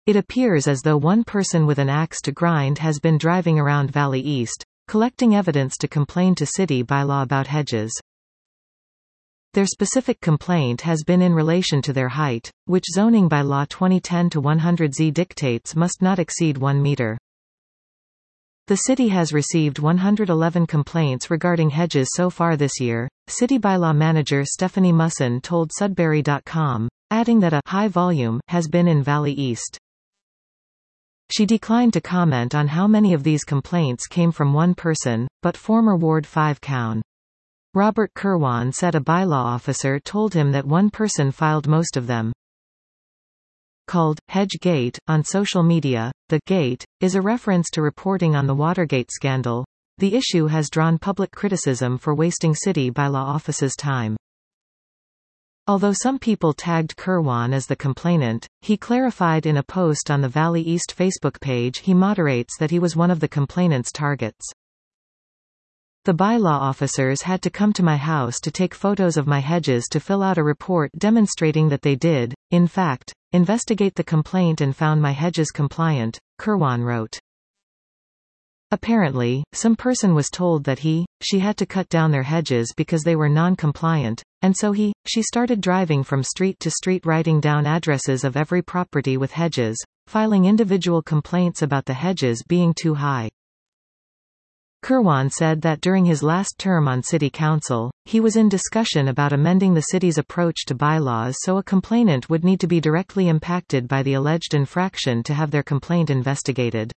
It appears as though one person with an axe to grind has been driving around Valley East, collecting evidence to complain to city bylaw about hedges. Their specific complaint has been in relation to their height, which zoning bylaw 2010-100Z dictates must not exceed 1 meter. The city has received 111 complaints regarding hedges so far this year, City Bylaw Manager Stephanie Musson told Sudbury.com, adding that a high volume has been in Valley East. She declined to comment on how many of these complaints came from one person, but former Ward 5 Coun. Robert Kirwan said a bylaw officer told him that one person filed most of them. Called Hedge Gate on social media, the Gate is a reference to reporting on the Watergate scandal. The issue has drawn public criticism for wasting city bylaw office's time. Although some people tagged Kirwan as the complainant, he clarified in a post on the Valley East Facebook page he moderates that he was one of the complainant's targets. The bylaw officers had to come to my house to take photos of my hedges to fill out a report demonstrating that they did, in fact, investigate the complaint and found my hedges compliant, Kirwan wrote. Apparently, some person was told that she had to cut down their hedges because they were non-compliant, and so she started driving from street to street writing down addresses of every property with hedges, filing individual complaints about the hedges being too high. Kirwan said that during his last term on city council, he was in discussion about amending the city's approach to bylaws so a complainant would need to be directly impacted by the alleged infraction to have their complaint investigated.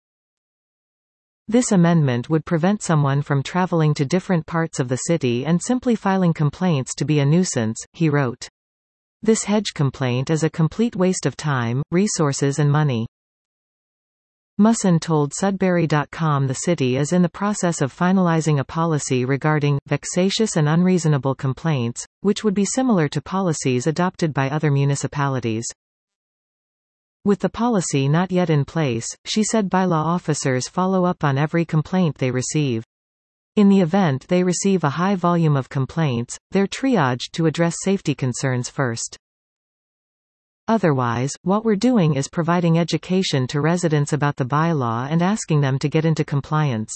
This amendment would prevent someone from traveling to different parts of the city and simply filing complaints to be a nuisance, he wrote. This hedge complaint is a complete waste of time, resources and money. Musson told Sudbury.com the city is in the process of finalizing a policy regarding vexatious and unreasonable complaints, which would be similar to policies adopted by other municipalities. With the policy not yet in place, she said bylaw officers follow up on every complaint they receive. In the event they receive a high volume of complaints, they're triaged to address safety concerns first. Otherwise, what we're doing is providing education to residents about the bylaw and asking them to get into compliance.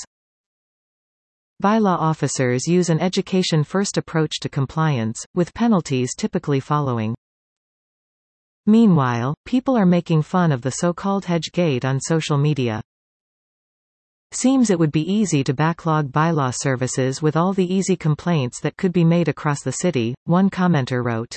Bylaw officers use an education-first approach to compliance, with penalties typically following. Meanwhile, people are making fun of the so-called Hedge Gate on social media. Seems it would be easy to backlog bylaw services with all the easy complaints that could be made across the city, one commenter wrote.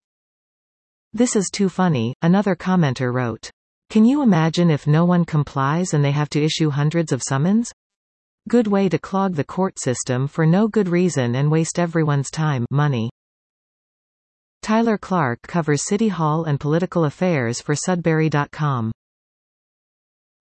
This is too funny, another commenter wrote. Can you imagine if no one complies and they have to issue hundreds of summons? Good way to clog the court system for no good reason and waste everyone's time, money. Tyler Clark covers City Hall and political affairs for Sudbury.com.